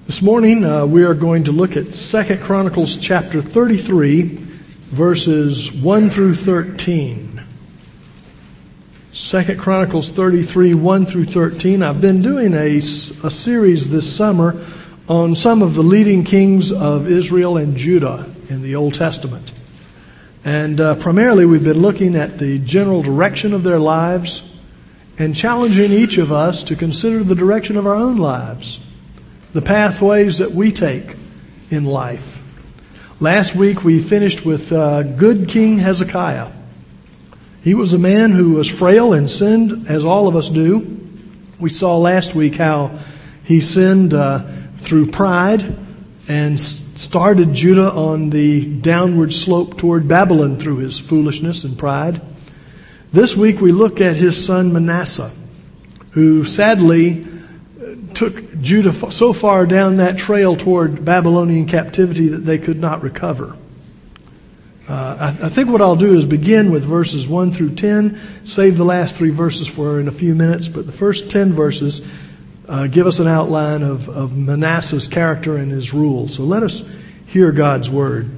This morning we are going to look at 2 Chronicles chapter 33, verses 1 through 13. 2 Chronicles 33, 1 through 13. I've been doing a series this summer on some of the leading kings of Israel and Judah in the Old Testament. And primarily we've been looking at the general direction of their lives and challenging each of us to consider the direction of our own lives, the pathways that we take in life. Last week we finished with good King Hezekiah. He was a man who was frail and sinned as all of us do. We saw last week how he sinned through pride and started Judah on the downward slope toward Babylon through his foolishness and pride. This week we look at his son Manasseh, who sadly took Judah so far down that trail toward Babylonian captivity that they could not recover. I think what I'll do is begin with verses 1 through 10, save the last 3 verses for in a few minutes, but the first 10 verses give us an outline of Manasseh's character and his rule. So let us hear God's word.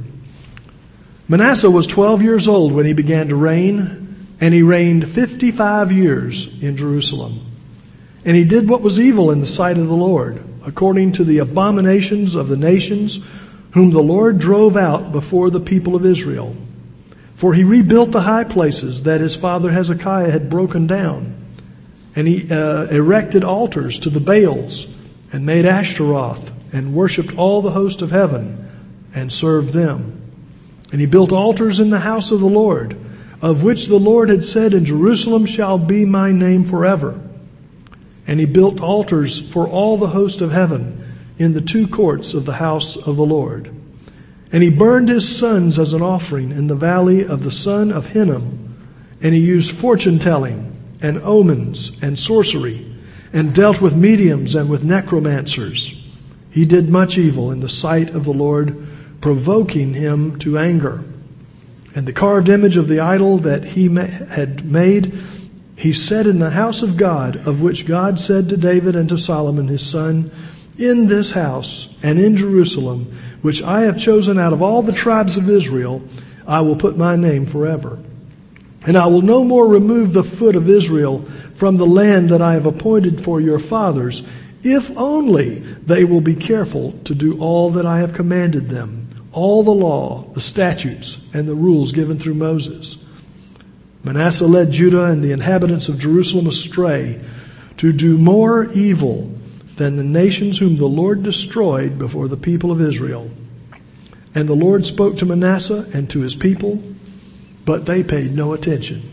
Manasseh was 12 years old when he began to reign, and he reigned 55 years in Jerusalem. And he did what was evil in the sight of the Lord, according to the abominations of the nations, whom the Lord drove out before the people of Israel. For he rebuilt the high places that his father Hezekiah had broken down. And he erected altars to the Baals, and made Ashtaroth, and worshipped all the host of heaven, and served them. And he built altars in the house of the Lord, of which the Lord had said, In Jerusalem shall be my name forever. And he built altars for all the host of heaven in the 2 courts of the house of the Lord. And he burned his sons as an offering in the valley of the son of Hinnom. And he used fortune-telling and omens and sorcery, and dealt with mediums and with necromancers. He did much evil in the sight of the Lord, provoking him to anger. And the carved image of the idol that he had made, he set in the house of God, of which God said to David and to Solomon his son, In this house and in Jerusalem, which I have chosen out of all the tribes of Israel, I will put my name forever. And I will no more remove the foot of Israel from the land that I have appointed for your fathers, if only they will be careful to do all that I have commanded them, all the law, the statutes, and the rules given through Moses. Manasseh led Judah and the inhabitants of Jerusalem astray to do more evil than the nations whom the Lord destroyed before the people of Israel. And the Lord spoke to Manasseh and to his people, but they paid no attention.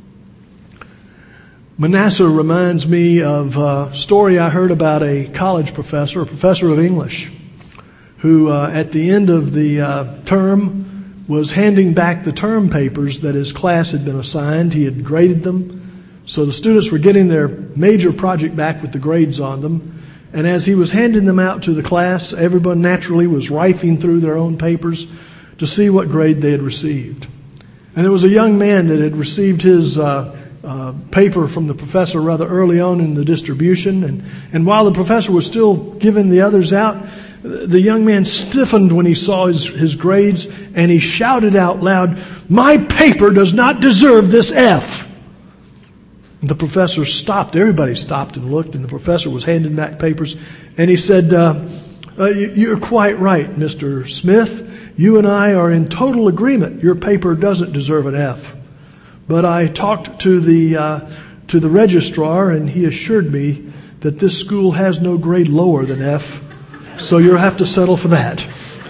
Manasseh reminds me of a story I heard about a college professor, a professor of English, who at the end of the term was handing back the term papers that his class had been assigned. He had graded them. So the students were getting their major project back with the grades on them. And as he was handing them out to the class, everyone naturally was rifling through their own papers to see what grade they had received. And there was a young man that had received his paper from the professor rather early on in the distribution. And while the professor was still giving the others out, the young man stiffened when he saw his grades, and he shouted out loud, My paper does not deserve this F. And the professor stopped. Everybody stopped and looked, and the professor was handing back papers. And he said, You're quite right, Mr. Smith. You and I are in total agreement. Your paper doesn't deserve an F. But I talked to the registrar, and he assured me that this school has no grade lower than F. So you'll have to settle for that.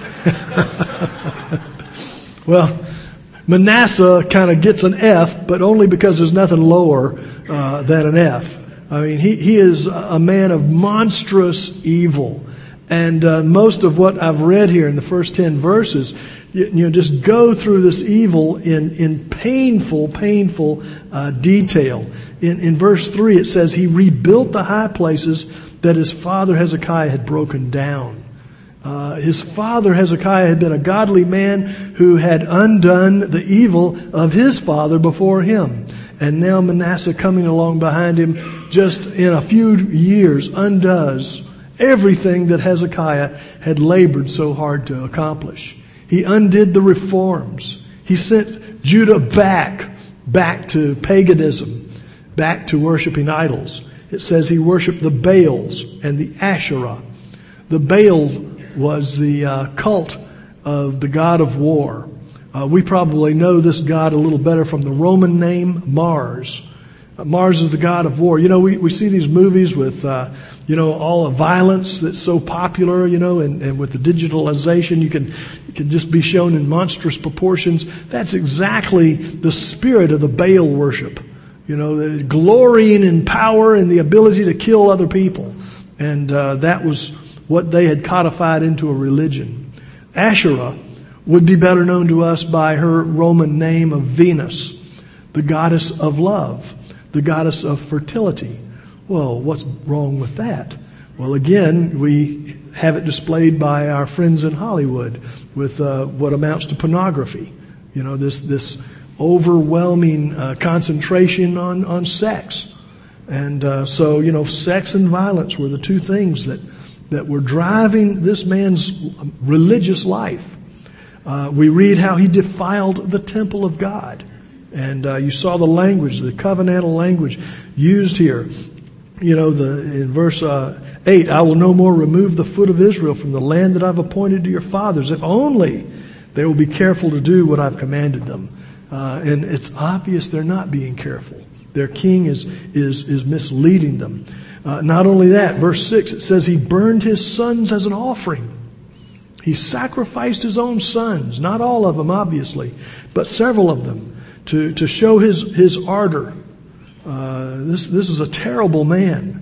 Well, Manasseh kind of gets an F, but only because there's nothing lower than an F. I mean, he is a man of monstrous evil. And most of what I've read here in the first 10 verses, just go through this evil in painful detail. In verse 3 it says, He rebuilt the high places that his father Hezekiah had broken down. His father Hezekiah had been a godly man who had undone the evil of his father before him. And now Manasseh coming along behind him just in a few years undoes Everything that Hezekiah had labored so hard to accomplish. He undid the reforms. He sent Judah back to paganism, back to worshiping idols. It says he worshiped the Baals and the Asherah. The Baal was the cult of the god of war. We probably know this god a little better from the Roman name Mars. Mars is the god of war. We see these movies with, all the violence that's so popular, and with the digitalization, you can just be shown in monstrous proportions. That's exactly the spirit of the Baal worship. The glorying in power and the ability to kill other people. And that was what they had codified into a religion. Asherah would be better known to us by her Roman name of Venus, the goddess of love, the goddess of fertility. Well, what's wrong with that? Well, again, we have it displayed by our friends in Hollywood with what amounts to pornography. This overwhelming concentration on sex. And so, sex and violence were the two things that were driving this man's religious life. We read how he defiled the temple of God. And you saw the language, the covenantal language used here. In verse 8, I will no more remove the foot of Israel from the land that I've appointed to your fathers, if only they will be careful to do what I've commanded them. And it's obvious they're not being careful. Their king is misleading them. Not only that, verse 6, it says he burned his sons as an offering. He sacrificed his own sons, not all of them obviously, but several of them, to show his ardor. This is a terrible man.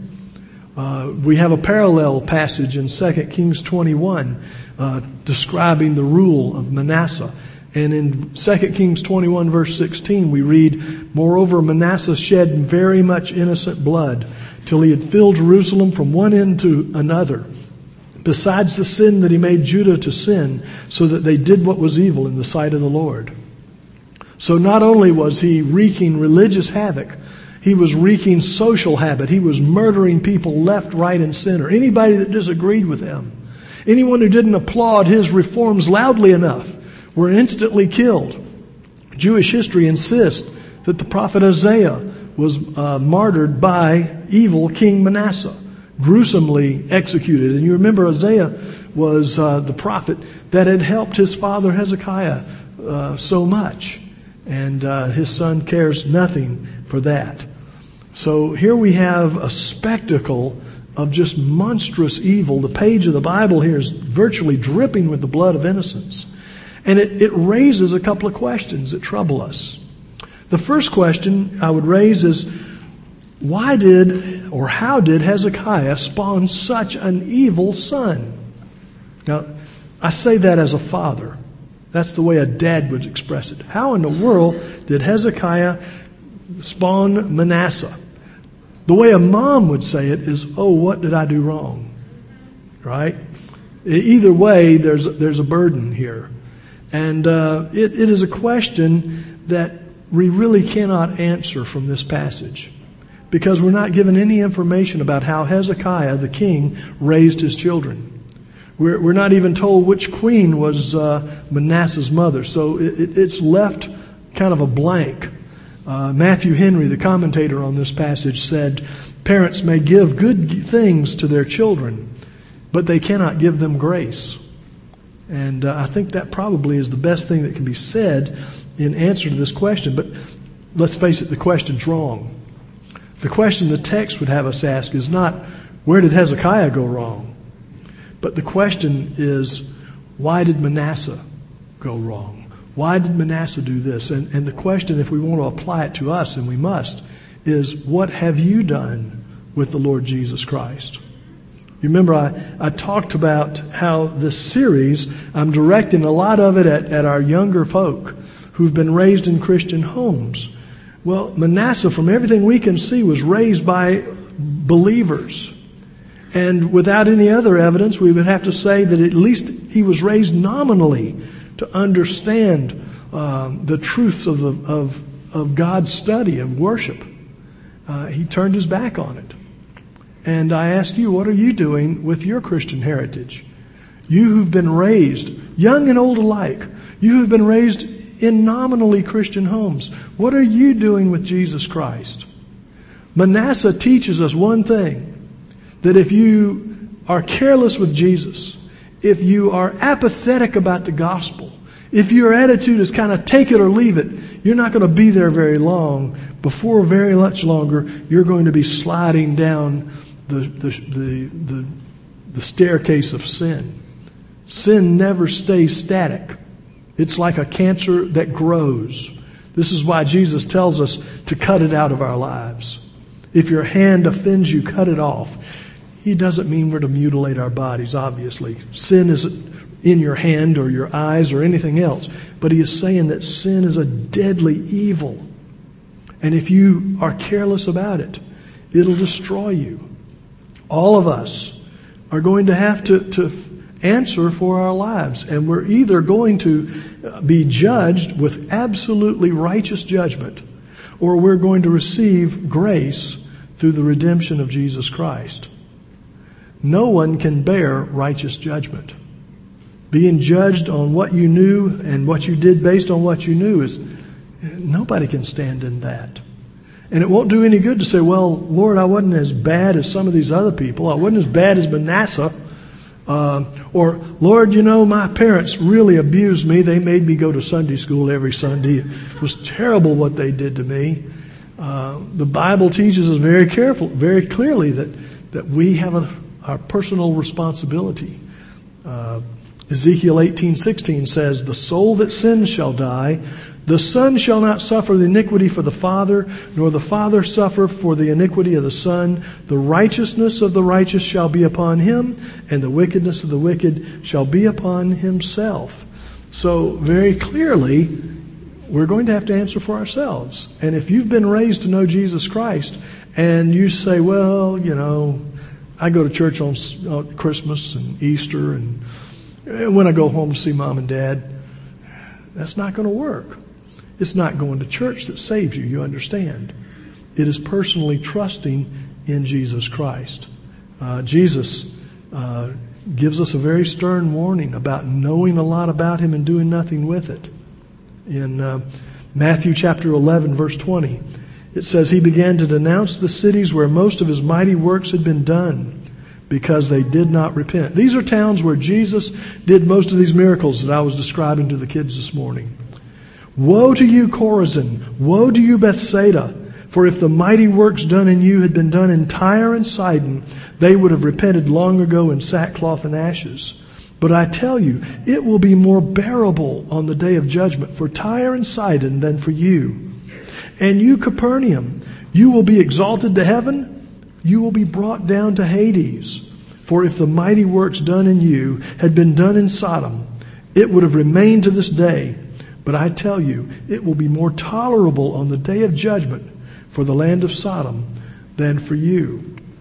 We have a parallel passage in 2 Kings 21 describing the rule of Manasseh. And in 2 Kings 21 verse 16 we read, moreover Manasseh shed very much innocent blood till he had filled Jerusalem from one end to another, besides the sin that he made Judah to sin, so that they did what was evil in the sight of the Lord. So not only was he wreaking religious havoc, he was wreaking social havoc. He was murdering people left, right, and center. Anybody that disagreed with him, anyone who didn't applaud his reforms loudly enough, were instantly killed. Jewish history insists that the prophet Isaiah was martyred by evil King Manasseh, gruesomely executed. And you remember Isaiah was the prophet that had helped his father Hezekiah so much. And his son cares nothing for that. So here we have a spectacle of just monstrous evil. The page of the Bible here is virtually dripping with the blood of innocents. And it raises a couple of questions that trouble us. The first question I would raise is, how did Hezekiah spawn such an evil son? Now, I say that as a father. That's the way a dad would express it. How in the world did Hezekiah spawn Manasseh? The way a mom would say it is, oh, what did I do wrong? Right? Either way, there's a burden here. And it is a question that we really cannot answer from this passage, because we're not given any information about how Hezekiah, the king, raised his children. We're not even told which queen was Manasseh's mother, so it's left kind of a blank. Matthew Henry, the commentator on this passage, said, parents may give good things to their children, but they cannot give them grace. And I think that probably is the best thing that can be said in answer to this question. But let's face it, the question's wrong. The question the text would have us ask is not, where did Hezekiah go wrong? But the question is, why did Manasseh go wrong? Why did Manasseh do this? And the question, if we want to apply it to us, and we must, is, what have you done with the Lord Jesus Christ? You remember I talked about how this series, I'm directing a lot of it at our younger folk who've been raised in Christian homes. Well, Manasseh, from everything we can see, was raised by believers. And without any other evidence, we would have to say that at least he was raised nominally to understand the truths of God's study, of worship. He turned his back on it. And I ask you, what are you doing with your Christian heritage? You who've been raised, young and old alike, you who've been raised in nominally Christian homes, what are you doing with Jesus Christ? Manasseh teaches us one thing, that if you are careless with Jesus, if you are apathetic about the gospel, if your attitude is kind of take it or leave it, you're not going to be there very long. Before very much longer, you're going to be sliding down the staircase of sin. Sin never stays static. It's like a cancer that grows. This is why Jesus tells us to cut it out of our lives. If your hand offends you, cut it off. He doesn't mean we're to mutilate our bodies, obviously. Sin isn't in your hand or your eyes or anything else. But he is saying that sin is a deadly evil. And if you are careless about it, it'll destroy you. All of us are going to have to answer for our lives. And we're either going to be judged with absolutely righteous judgment, or we're going to receive grace through the redemption of Jesus Christ. No one can bear righteous judgment. Being judged on what you knew and what you did based on what you knew nobody can stand in that. And it won't do any good to say, well, Lord, I wasn't as bad as some of these other people. I wasn't as bad as Manasseh. Or, Lord, my parents really abused me. They made me go to Sunday school every Sunday. It was terrible what they did to me. The Bible teaches us very clearly that we have our personal responsibility. Ezekiel 18:16 says, "The soul that sins shall die. The son shall not suffer the iniquity for the father, nor the father suffer for the iniquity of the son. The righteousness of the righteous shall be upon him, and the wickedness of the wicked shall be upon himself." So very clearly, we're going to have to answer for ourselves. And if you've been raised to know Jesus Christ, and you say, well, I go to church on Christmas and Easter, and when I go home to see Mom and Dad, that's not going to work. It's not going to church that saves you, you understand. It is personally trusting in Jesus Christ. Jesus gives us a very stern warning about knowing a lot about Him and doing nothing with it. In Matthew chapter 11, verse 20, it says, "He began to denounce the cities where most of His mighty works had been done, because they did not repent." These are towns where Jesus did most of these miracles that I was describing to the kids this morning. "Woe to you, Chorazin! Woe to you, Bethsaida! For if the mighty works done in you had been done in Tyre and Sidon, they would have repented long ago in sackcloth and ashes. But I tell you, it will be more bearable on the day of judgment for Tyre and Sidon than for you. And you, Capernaum, you will be exalted to heaven, you will be brought down to Hades. For if the mighty works done in you had been done in Sodom, it would have remained to this day. But I tell you, it will be more tolerable on the day of judgment for the land of Sodom than for you."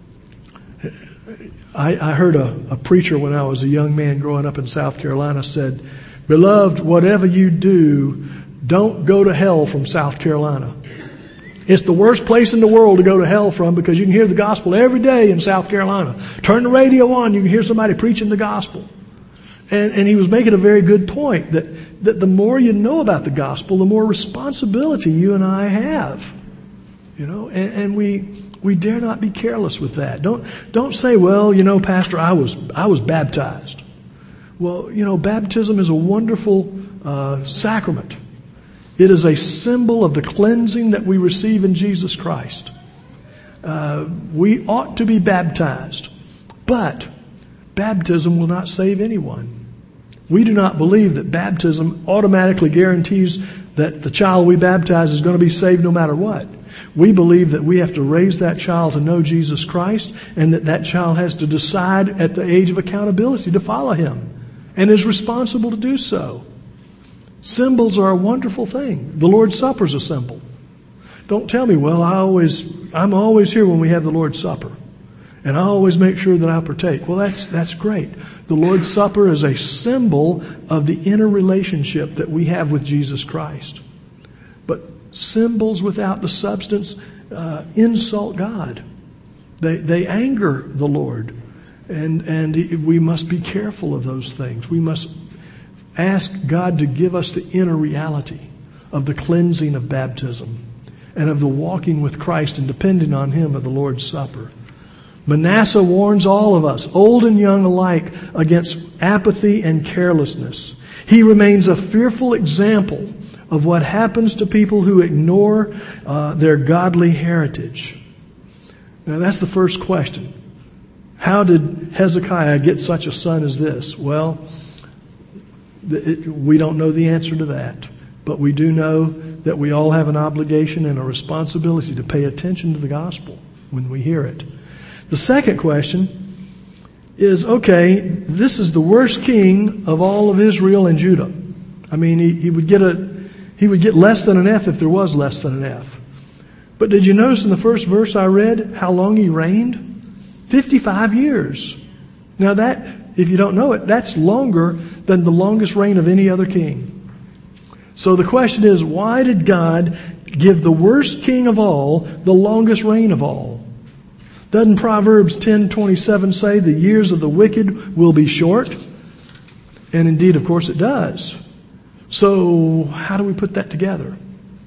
I heard a preacher when I was a young man growing up in South Carolina said, "Beloved, whatever you do, don't go to hell from South Carolina. It's the worst place in the world to go to hell from, because you can hear the gospel every day in South Carolina. Turn the radio on, you can hear somebody preaching the gospel." And he was making a very good point, that the more you know about the gospel, the more responsibility you and I have. And we dare not be careless with that. Don't say, well, Pastor, I was baptized. Well, baptism is a wonderful sacrament. It is a symbol of the cleansing that we receive in Jesus Christ. We ought to be baptized, but baptism will not save anyone. We do not believe that baptism automatically guarantees that the child we baptize is going to be saved no matter what. We believe that we have to raise that child to know Jesus Christ, and that child has to decide at the age of accountability to follow Him, and is responsible to do so. Symbols are a wonderful thing. The Lord's Supper is a symbol. Don't tell me, well, I'm always here when we have the Lord's Supper, and I always make sure that I partake. Well, that's great. The Lord's Supper is a symbol of the inner relationship that we have with Jesus Christ. But symbols without the substance insult God. They anger the Lord. And we must be careful of those things. We must ask God to give us the inner reality of the cleansing of baptism and of the walking with Christ and depending on Him of the Lord's Supper. Manasseh warns all of us, old and young alike, against apathy and carelessness. He remains a fearful example of what happens to people who ignore their godly heritage. Now that's the first question. How did Hezekiah get such a son as this? Well, we don't know the answer to that. But we do know that we all have an obligation and a responsibility to pay attention to the gospel when we hear it. The second question is, okay, this is the worst king of all of Israel and Judah. I mean, he would get less than an F if there was less than an F. But did you notice in the first verse I read how long he reigned? 55 years. Now that, if you don't know it, that's longer than the longest reign of any other king. So the question is, why did God give the worst king of all the longest reign of all? Doesn't Proverbs 10:27 say the years of the wicked will be short? And indeed, of course, it does. So how do we put that together?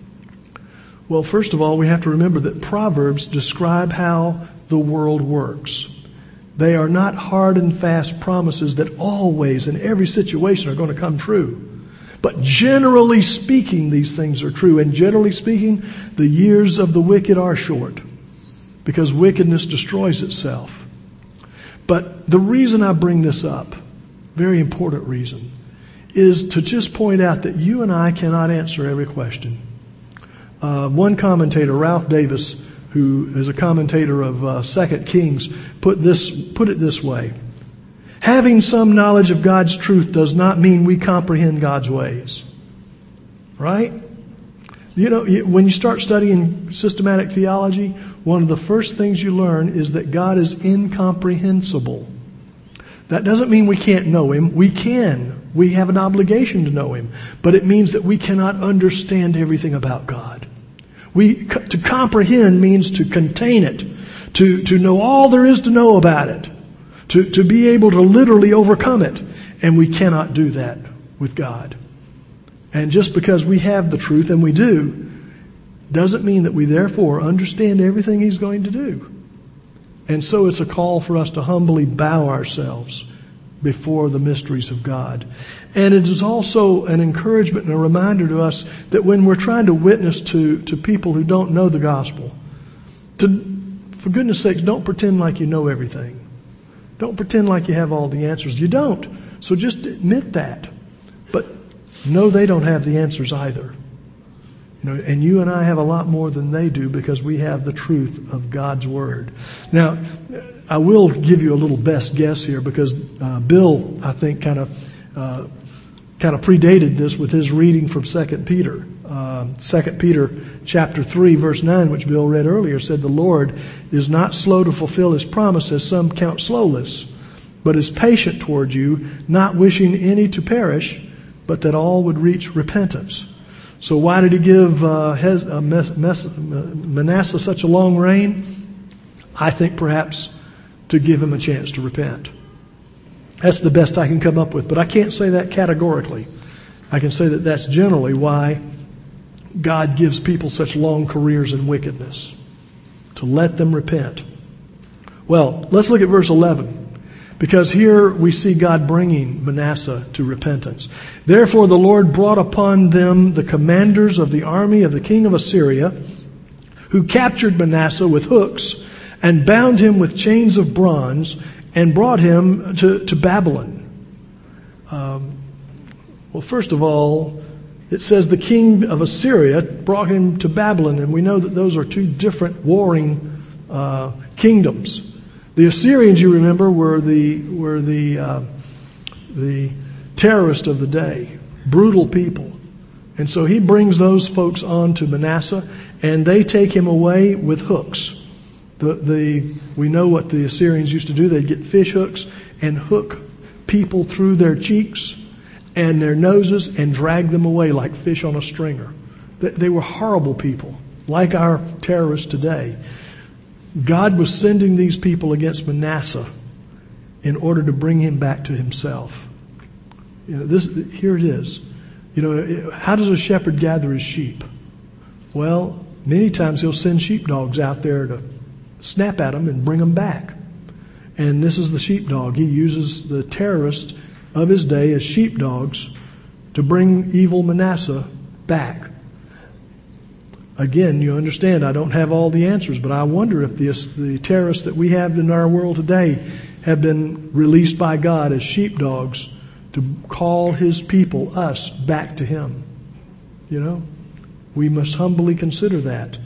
Well, first of all, we have to remember that Proverbs describe how the world works. They are not hard and fast promises that always in every situation are going to come true. But generally speaking, these things are true. And generally speaking, the years of the wicked are short because wickedness destroys itself. But the reason I bring this up, very important reason, is to just point out that you and I cannot answer every question. One commentator, Ralph Davis, who is a commentator of 2 Kings, put it this way. Having some knowledge of God's truth does not mean we comprehend God's ways. Right? You know, when you start studying systematic theology, one of the first things you learn is that God is incomprehensible. That doesn't mean we can't know Him. We can. We have an obligation to know Him. But it means that we cannot understand everything about God. To comprehend means to contain it, to know all there is to know about it, to be able to literally overcome it. And we cannot do that with God. And just because we have the truth, and we do, doesn't mean that we therefore understand everything He's going to do. And so it's a call for us to humbly bow ourselves before the mysteries of God. And it is also an encouragement and a reminder to us that when we're trying to witness to people who don't know the gospel, for goodness sakes, don't pretend like you know everything. Don't pretend like you have all the answers. You don't. So just admit that. But know they don't have the answers either. You know, and you and I have a lot more than they do because we have the truth of God's Word. Now, I will give you a little best guess here because Bill, I think, kind of predated this with his reading from 2 Peter. 2 Peter chapter 3, verse 9, which Bill read earlier, said, "The Lord is not slow to fulfill His promise, as some count slowness, but is patient toward you, not wishing any to perish, but that all would reach repentance." So why did He give Manasseh such a long reign? I think perhaps to give him a chance to repent. That's the best I can come up with, but I can't say that categorically. I can say that that's generally why God gives people such long careers in wickedness, to let them repent. Well, let's look at verse 11. Because here we see God bringing Manasseh to repentance. "Therefore the Lord brought upon them the commanders of the army of the king of Assyria, who captured Manasseh with hooks and bound him with chains of bronze and brought him to Babylon." Well, first of all, it says the king of Assyria brought him to Babylon, and we know that those are two different warring kingdoms. The Assyrians, you remember, were the terrorists of the day, brutal people. And so he brings those folks on to Manasseh, and they take him away with hooks. We know what the Assyrians used to do. They'd get fish hooks and hook people through their cheeks and their noses and drag them away like fish on a stringer. They were horrible people, like our terrorists today. God was sending these people against Manasseh in order to bring him back to himself. Here it is. How does a shepherd gather his sheep? Well, many times he'll send sheepdogs out there to snap at them and bring them back. And this is the sheepdog. He uses the terrorists of his day as sheepdogs to bring evil Manasseh back. Again, you understand, I don't have all the answers, but I wonder if the terrorists that we have in our world today have been released by God as sheepdogs to call his people, us, back to him. We must humbly consider that.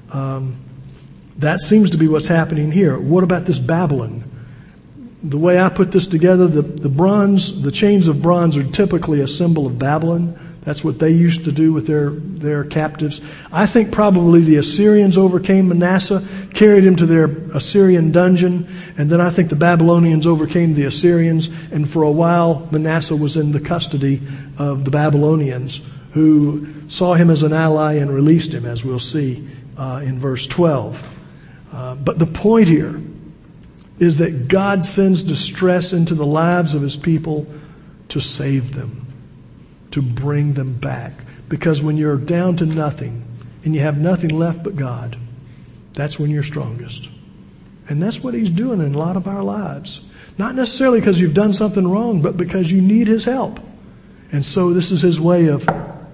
That seems to be what's happening here. What about this Babylon? The way I put this together, the chains of bronze are typically a symbol of Babylon. That's what they used to do with their captives. I think probably the Assyrians overcame Manasseh, carried him to their Assyrian dungeon, and then I think the Babylonians overcame the Assyrians, and for a while Manasseh was in the custody of the Babylonians, who saw him as an ally and released him, as we'll see in verse 12. But the point here is that God sends distress into the lives of his people to save them, to bring them back. Because when you're down to nothing and you have nothing left but God, that's when you're strongest. And that's what he's doing in a lot of our lives. Not necessarily because you've done something wrong, but because you need his help. And so this is his way of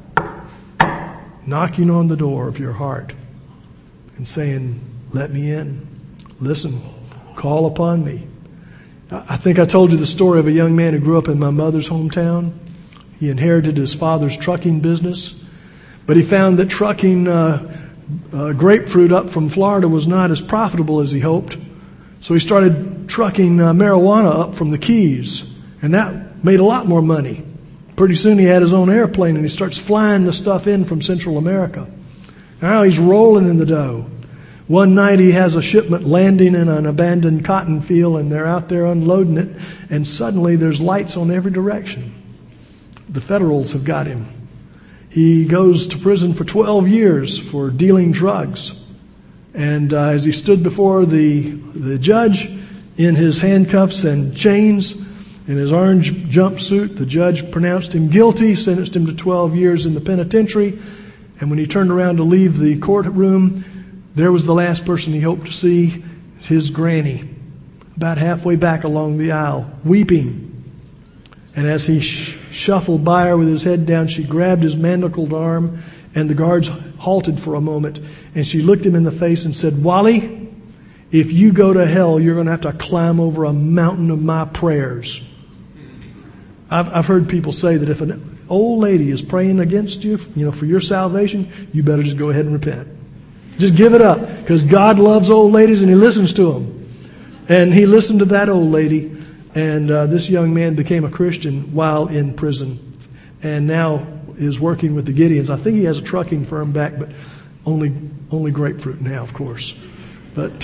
knocking on the door of your heart and saying, let me in. Listen, call upon me. I think I told you the story of a young man who grew up in my mother's hometown. He inherited his father's trucking business, but he found that trucking grapefruit up from Florida was not as profitable as he hoped. So he started trucking marijuana up from the Keys, and that made a lot more money. Pretty soon he had his own airplane, and he starts flying the stuff in from Central America. Now he's rolling in the dough. One night he has a shipment landing in an abandoned cotton field, and they're out there unloading it, and suddenly there's lights on every direction. The Federals have got him. He goes to prison for 12 years for dealing drugs. And as he stood before the judge in his handcuffs and chains, in his orange jumpsuit, the judge pronounced him guilty, sentenced him to 12 years in the penitentiary. And when he turned around to leave the courtroom, there was the last person he hoped to see, his granny, about halfway back along the aisle, weeping. And as he shuffled by her with his head down, she grabbed his manacled arm, and the guards halted for a moment. And she looked him in the face and said, Wally, if you go to hell, you're going to have to climb over a mountain of my prayers. I've heard people say that if an old lady is praying against you, for your salvation, you better just go ahead and repent. Just give it up, because God loves old ladies and he listens to them. And he listened to that old lady. And this young man became a Christian while in prison, and now is working with the Gideons. I think he has a trucking firm back, but only grapefruit now, of course. But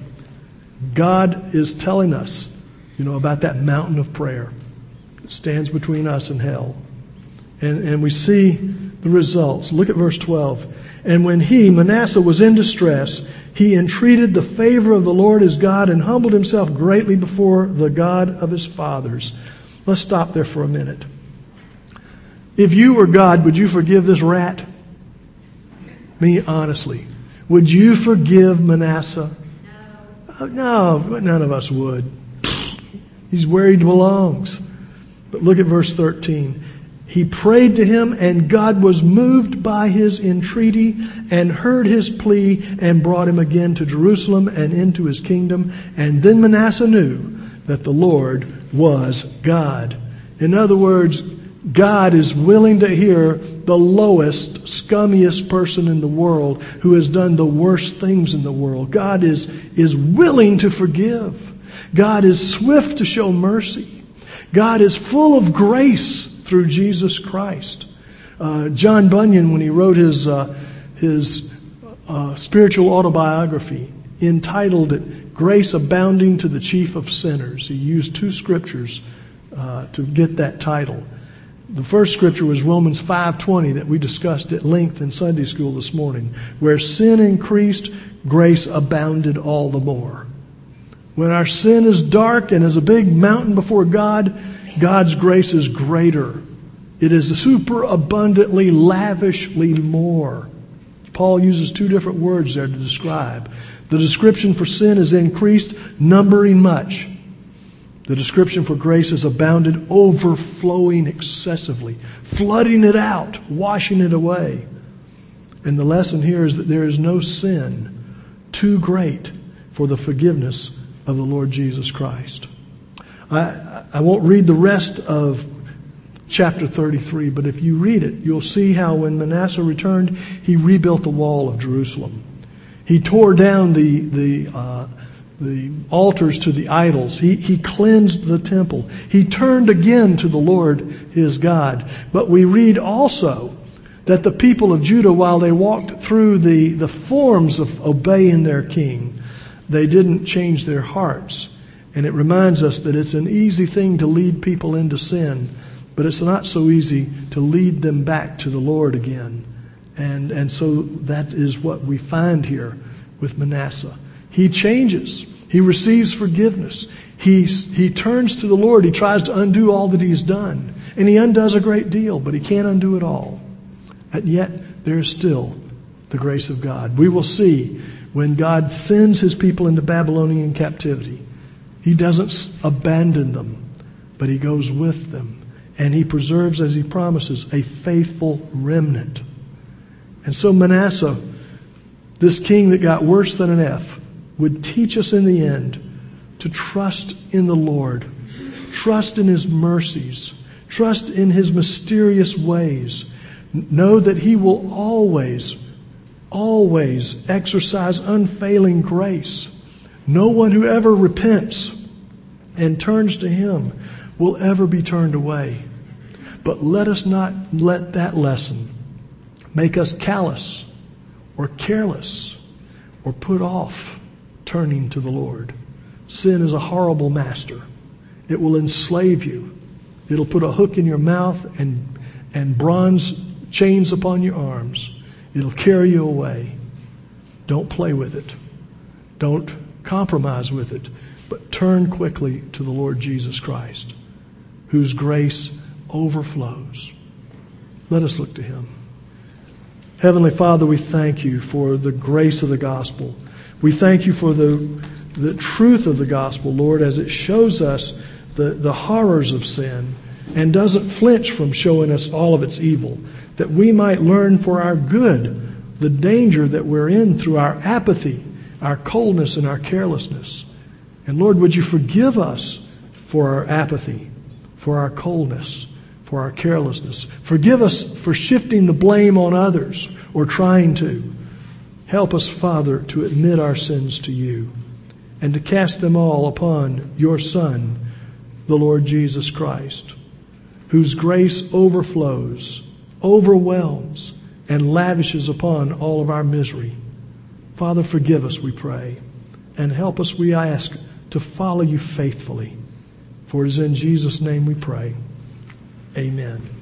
God is telling us, about that mountain of prayer that stands between us and hell. And we see the results. Look at verse 12. And when Manasseh, was in distress, he entreated the favor of the Lord his God and humbled himself greatly before the God of his fathers. Let's stop there for a minute. If you were God, would you forgive this rat? Me, honestly. Would you forgive Manasseh? No, none of us would. He's where he belongs. But look at verse 13. He prayed to him, and God was moved by his entreaty and heard his plea and brought him again to Jerusalem and into his kingdom. And then Manasseh knew that the Lord was God. In other words, God is willing to hear the lowest, scummiest person in the world who has done the worst things in the world. God is willing to forgive. God is swift to show mercy. God is full of grace through Jesus Christ. John Bunyan, when he wrote his spiritual autobiography, entitled it Grace Abounding to the Chief of Sinners. He used two scriptures to get that title. The first scripture was Romans 5:20 that we discussed at length in Sunday school this morning. Where sin increased, grace abounded all the more. When our sin is dark and is a big mountain before God, God's grace is greater. It is super abundantly, lavishly more. Paul uses two different words there to describe. The description for sin is increased, numbering much. The description for grace is abounded, overflowing excessively, flooding it out, washing it away. And the lesson here is that there is no sin too great for the forgiveness of the Lord Jesus Christ. I won't read the rest of chapter 33, but if you read it, you'll see how when Manasseh returned, he rebuilt the wall of Jerusalem. He tore down the altars to the idols. He cleansed the temple. He turned again to the Lord his God. But we read also that the people of Judah, while they walked through the forms of obeying their king, they didn't change their hearts. And it reminds us that it's an easy thing to lead people into sin, but it's not so easy to lead them back to the Lord again. And so that is what we find here with Manasseh. He changes. He receives forgiveness. He turns to the Lord. He tries to undo all that he's done. And he undoes a great deal, but he can't undo it all. And yet, there is still the grace of God. We will see when God sends his people into Babylonian captivity, he doesn't abandon them, but he goes with them. And he preserves, as he promises, a faithful remnant. And so Manasseh, this king that got worse than an F, would teach us in the end to trust in the Lord, trust in his mercies, trust in his mysterious ways. Know that he will always, always exercise unfailing grace. No one who ever repents and turns to him will ever be turned away. But let us not let that lesson make us callous or careless or put off turning to the Lord. Sin is a horrible master. It will enslave you. It'll put a hook in your mouth and bronze chains upon your arms. It'll carry you away. Don't play with it. Don't compromise with it. But turn quickly to the Lord Jesus Christ, whose grace overflows. Let us look to him. Heavenly Father, we thank you for the grace of the gospel. We thank you for the truth of the gospel, Lord, as it shows us the horrors of sin and doesn't flinch from showing us all of its evil, that we might learn for our good the danger that we're in through our apathy, our coldness, and our carelessness. And Lord, would you forgive us for our apathy, for our coldness, for our carelessness. Forgive us for shifting the blame on others or trying to. Help us, Father, to admit our sins to you and to cast them all upon your Son, the Lord Jesus Christ, whose grace overflows, overwhelms, and lavishes upon all of our misery. Father, forgive us, we pray, and help us, we ask, to follow you faithfully. For it is in Jesus' name we pray. Amen.